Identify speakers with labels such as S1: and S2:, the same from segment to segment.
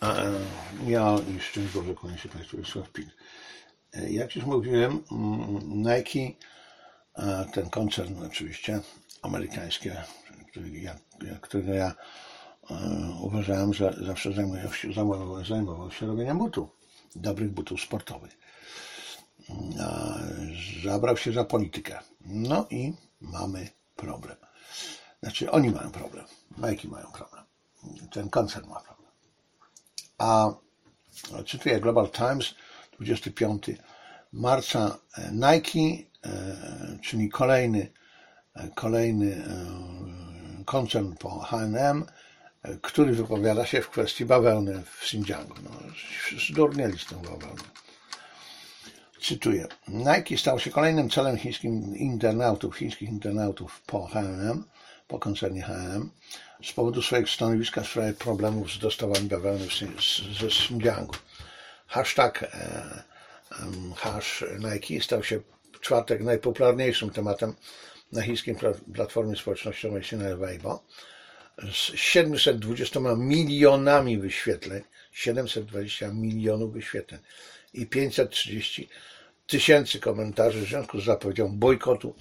S1: Ja i szczęść Boże, kłaniam się Państwu, Wiesław Pil. Jak już mówiłem, Nike, ten koncern oczywiście amerykański, którego ja uważałem, że zawsze zajmował się robieniem butów, dobrych butów sportowych. Zabrał się za politykę. No i mamy problem. Znaczy oni mają problem, Nike mają problem, ten koncern ma problem. A cytuję Global Times, 25 marca, Nike, czyli kolejny koncern po H&M, który wypowiada się w kwestii bawełny w Xinjiangu. No, zdurnieli z tą bawełną. Cytuję. Nike stał się kolejnym celem chińskich internautów po H&M, po koncernie H&M, z powodu swojego stanowiska w sprawie problemów z dostawami bawełny ze Xinjiangu. Hashtag Nike stał się w czwartek najpopularniejszym tematem na chińskiej platformie społecznościowej Sina Weibo z 720 milionami wyświetleń, 720 milionów wyświetleń i 530 tysięcy komentarzy w związku z zapowiedzią bojkotu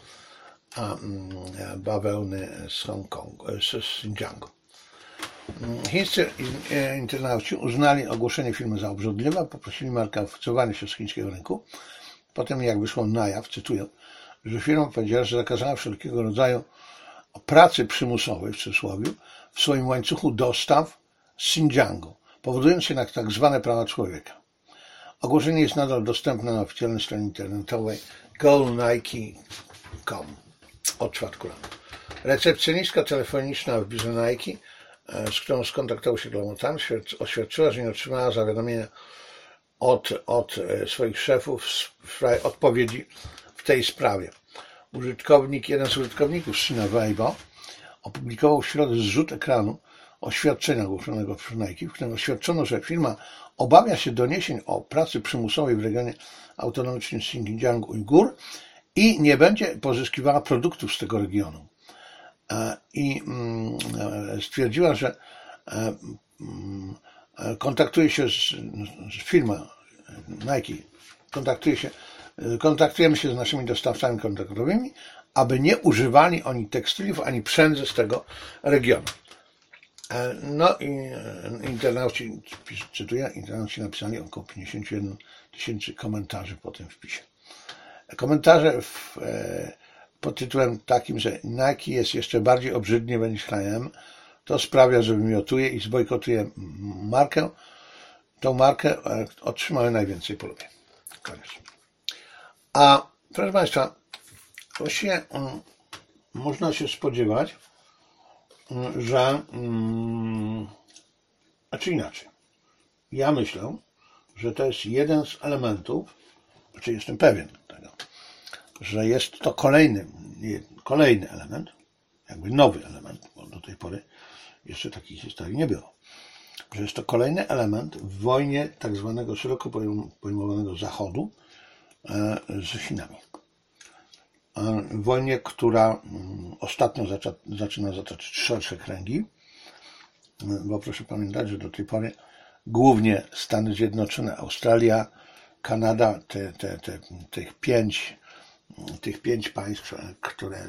S1: bawełny z Hongkongu, z Xinjiangu. Chińscy internauci uznali ogłoszenie firmy za obrzydliwe, poprosili markę o wycofanie się z chińskiego rynku. Potem, jak wyszło na jaw, cytuję, że firma powiedziała, że zakazała wszelkiego rodzaju pracy przymusowej, w cudzysłowie, w swoim łańcuchu dostaw z Xinjiangu, powodując się na tak zwane prawa człowieka. Ogłoszenie jest nadal dostępne na oficjalnej stronie internetowej golnike.com od czwartku rano. Recepcjonistka telefoniczna w biurze Nike, z którą skontaktował się Global Times, oświadczyła, że nie otrzymała zawiadomienia od swoich szefów w sprawie odpowiedzi w tej sprawie. Jeden z użytkowników Sina Weibo opublikował w środę zrzut ekranu oświadczenia ogłoszonego przez Nike, w którym oświadczono, że firma obawia się doniesień o pracy przymusowej w regionie autonomicznym Xinjiang Ujgur i nie będzie pozyskiwała produktów z tego regionu. I stwierdziła, że firma Nike kontaktujemy się z naszymi dostawcami kontraktowymi, aby nie używali oni tekstyliów ani przędzy z tego regionu. No i internauci, cytuję, internauci napisali około 51 tysięcy komentarzy po tym wpisie. Komentarze pod tytułem takim, że Nike jest jeszcze bardziej obrzydliwe niż H&M, to sprawia, że wymiotuje i zbojkotuje markę. Tą markę otrzymały najwięcej polubień. Koniec. A proszę Państwa, właściwie można się spodziewać, że znaczy inaczej. Ja myślę, że to jest jeden z elementów, znaczy jestem pewien tego, że jest to kolejny element, jakby nowy element, bo do tej pory jeszcze takich historii nie było, że jest to kolejny element w wojnie tak zwanego szeroko pojmowanego Zachodu z Chinami. Wojnie, która ostatnio zaczyna zataczać szersze kręgi, bo proszę pamiętać, że do tej pory głównie Stany Zjednoczone, Australia, Kanada, tych pięć państw, które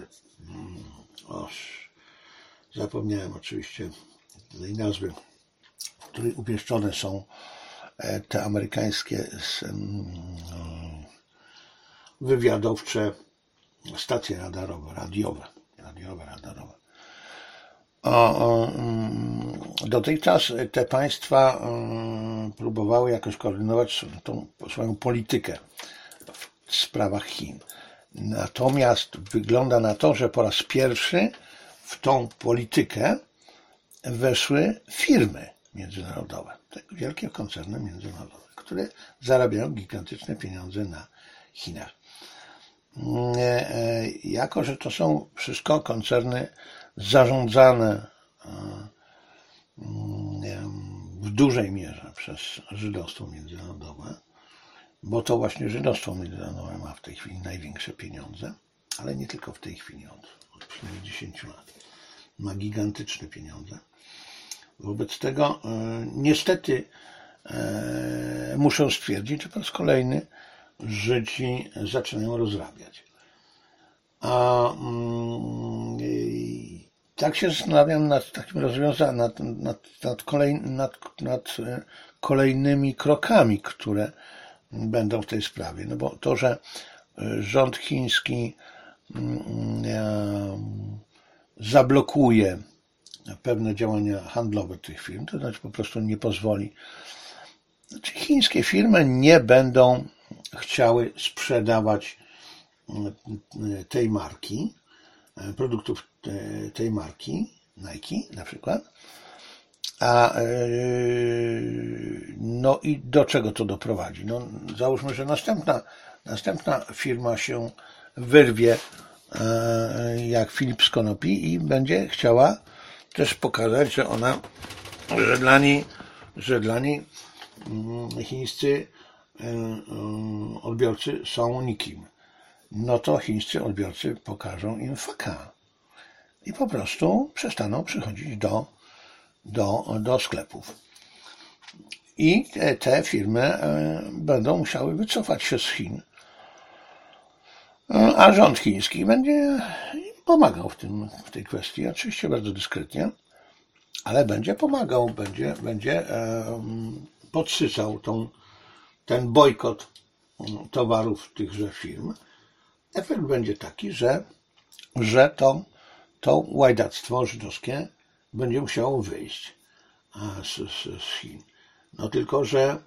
S1: zapomniałem oczywiście tej nazwy, w której umieszczone są te amerykańskie wywiadowcze stacje radiowe. Dotychczas te państwa próbowały jakoś koordynować tą swoją politykę w sprawach Chin. Natomiast wygląda na to, że po raz pierwszy w tą politykę weszły firmy międzynarodowe, wielkie koncerny międzynarodowe, które zarabiają gigantyczne pieniądze na Chinach. Jako że to są wszystko koncerny zarządzane w dużej mierze przez żydostwo międzynarodowe, bo to właśnie żydostwo międzynarodowe ma w tej chwili największe pieniądze, ale nie tylko w tej chwili, od przynajmniej 10 lat. Ma gigantyczne pieniądze. Wobec tego niestety muszę stwierdzić, że po raz kolejny Żydzi zaczynają rozrabiać. A tak się zastanawiam nad takim rozwiązaniem, nad kolejnymi krokami, które będą w tej sprawie. No bo to, że rząd chiński zablokuje pewne działania handlowe tych firm, to znaczy po prostu nie pozwoli. Znaczy chińskie firmy nie będą chciały sprzedawać tej marki, produktów tej marki, Nike na przykład. No i do czego to doprowadzi? No, załóżmy, że następna firma się wyrwie jak Philips Konopi i będzie chciała też pokazać, że dla niej chińscy odbiorcy są nikim. No to chińscy odbiorcy pokażą im faka i po prostu przestaną przychodzić do sklepów. I te firmy będą musiały wycofać się z Chin. A rząd chiński będzie pomagał w tej kwestii, oczywiście bardzo dyskretnie, ale będzie pomagał, będzie podsycał ten bojkot towarów tychże firm. Efekt będzie taki, że to łajdactwo żydowskie będzie musiało wyjść z Chin. No tylko, że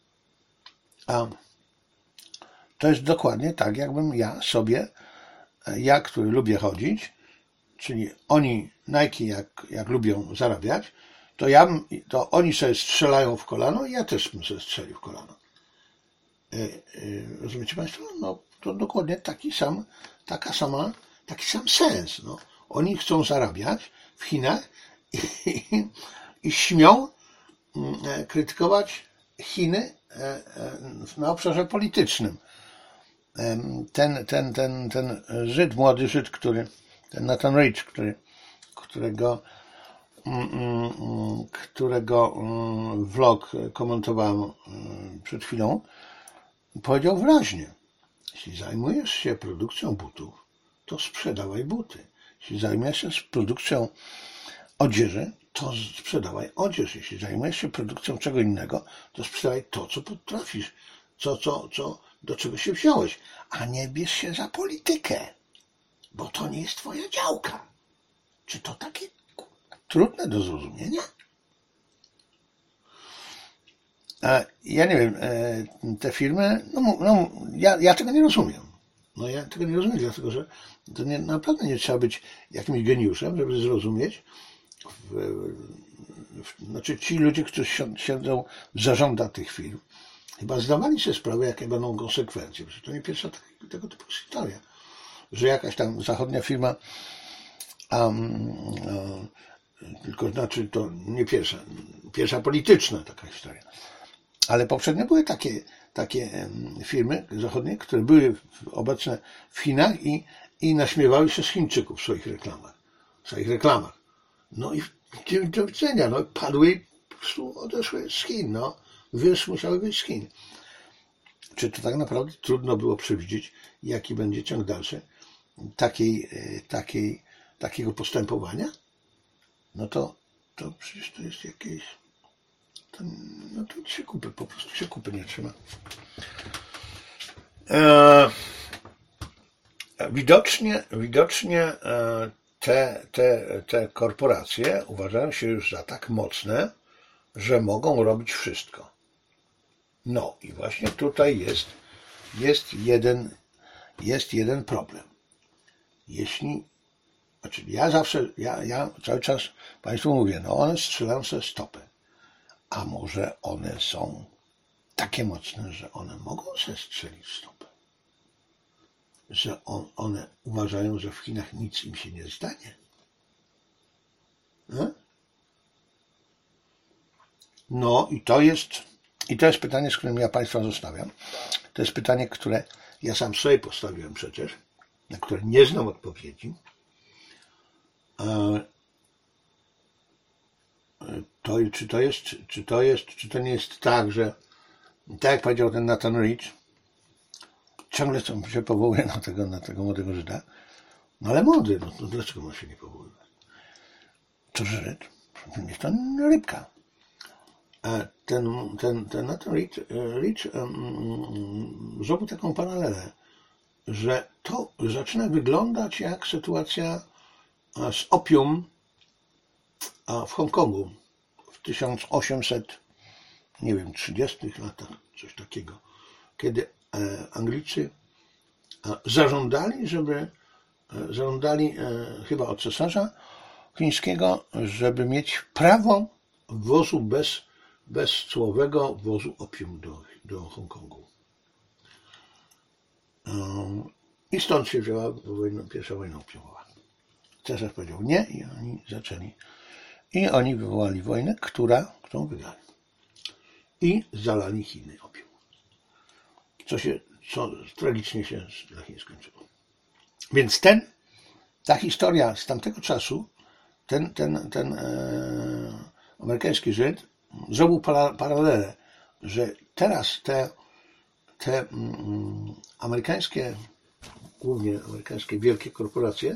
S1: to jest dokładnie tak, jakbym ja, który lubię chodzić, czyli oni, Nike, jak lubią zarabiać, to oni sobie strzelają w kolano i ja też bym sobie strzelił w kolano. Rozumiecie Państwo? No to dokładnie taki sam sens. No. Oni chcą zarabiać w Chinach i śmią krytykować Chiny na obszarze politycznym. Ten Żyd, młody Żyd, ten Nathan Rich, którego vlog komentowałem przed chwilą, powiedział wyraźnie: jeśli zajmujesz się produkcją butów, to sprzedawaj buty. Jeśli zajmujesz się produkcją odzieży, to sprzedawaj odzież. Jeśli zajmujesz się produkcją czego innego, to sprzedawaj to, co potrafisz, do czego się wziąłeś, a nie bierz się za politykę, bo to nie jest twoja działka. Czy to takie trudne do zrozumienia? Ja nie wiem, te firmy, ja tego nie rozumiem. No ja tego nie rozumiem, dlatego że to naprawdę nie trzeba być jakimś geniuszem, żeby zrozumieć. Znaczy ci ludzie, którzy siedzą w zarządach tych firm, chyba zdawali sobie sprawę, jakie będą konsekwencje. Przecież to nie pierwsza tego typu historia, że jakaś tam zachodnia firma, tylko znaczy to nie pierwsza polityczna taka historia, ale poprzednio były takie firmy zachodnie, które były obecne w Chinach i naśmiewały się z Chińczyków w swoich reklamach. No i do widzenia, no padły i po prostu odeszły z Chin, no. Musiały wyjść z Chin. Czy to tak naprawdę trudno było przewidzieć, jaki będzie ciąg dalszy takiego postępowania? No to przecież to jest jakieś... No to się kupy, po prostu się kupy nie trzyma. Widocznie te korporacje uważają się już za tak mocne, że mogą robić wszystko. No i właśnie tutaj jest jeden problem. Ja cały czas Państwu mówię, no one strzelają sobie stopy. A może one są takie mocne, że one mogą sobie strzelić w stopę? Że one uważają, że w Chinach nic im się nie stanie? No i to jest pytanie, z którym ja Państwa zostawiam. To jest pytanie, które ja sam sobie postawiłem przecież, na które nie znam odpowiedzi. Czy to nie jest tak, że tak jak powiedział ten Nathan Rich, ciągle się powołuje na tego młodego Żyda, no ale młody, no to dlaczego ma się nie powoływać? To Żyd, niech to rybka. Ten Nathan Rich zrobił taką paralelę, że to zaczyna wyglądać jak sytuacja z opium w Hongkongu w 1830 latach, coś takiego, kiedy Anglicy zażądali chyba od cesarza chińskiego, żeby mieć prawo wwozu bezcłowego wozu opium do Hongkongu. I stąd się wzięła pierwsza wojna opiumowa. Cesarz powiedział nie i oni zaczęli. I oni wywołali wojnę, którą wygrali. I zalali Chiny opium. Co tragicznie się dla Chin skończyło. Więc ta historia z tamtego czasu, ten amerykański Żyd zrobił paralelę, że teraz te głównie amerykańskie wielkie korporacje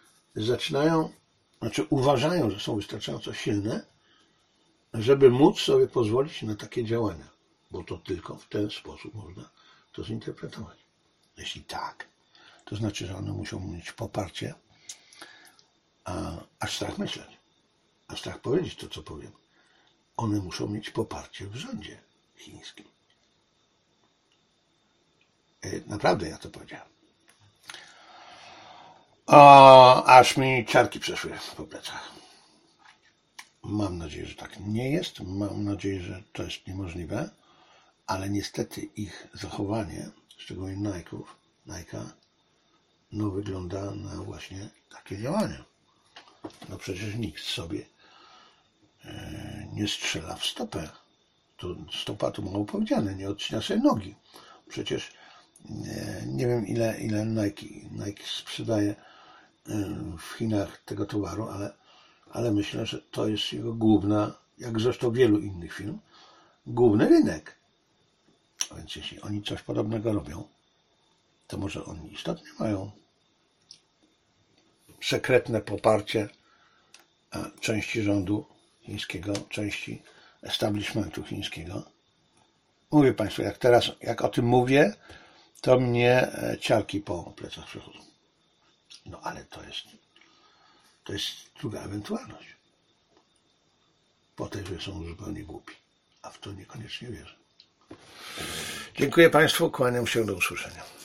S1: uważają, że są wystarczająco silne, żeby móc sobie pozwolić na takie działania, bo to tylko w ten sposób można to zinterpretować. Jeśli tak, to znaczy, że one muszą mieć poparcie, aż strach myśleć, aż strach powiedzieć to, co powiem. One muszą mieć poparcie w rządzie chińskim. Naprawdę ja to powiedziałem. Aż mi ciarki przeszły po plecach. Mam nadzieję, że tak nie jest. Mam nadzieję, że to jest niemożliwe, ale niestety ich zachowanie, szczególnie Nike'a, wygląda na właśnie takie działania. No przecież nikt sobie nie strzela w stopę. To stopa to mało powiedziane, nie odcina sobie nogi. Przecież nie wiem ile Nike sprzedaje w Chinach tego towaru, ale myślę, że to jest jego główna, jak zresztą wielu innych firm, główny rynek. A więc jeśli oni coś podobnego robią, to może oni istotnie mają sekretne poparcie części rządu chińskiego, części establishmentu chińskiego. Mówię Państwu, jak o tym mówię, to mnie ciarki po plecach przechodzą. No ale to jest druga ewentualność. Po tej, że są zupełnie głupi, a w to niekoniecznie wierzę. Dziękuję Państwu, kłaniam się, do usłyszenia.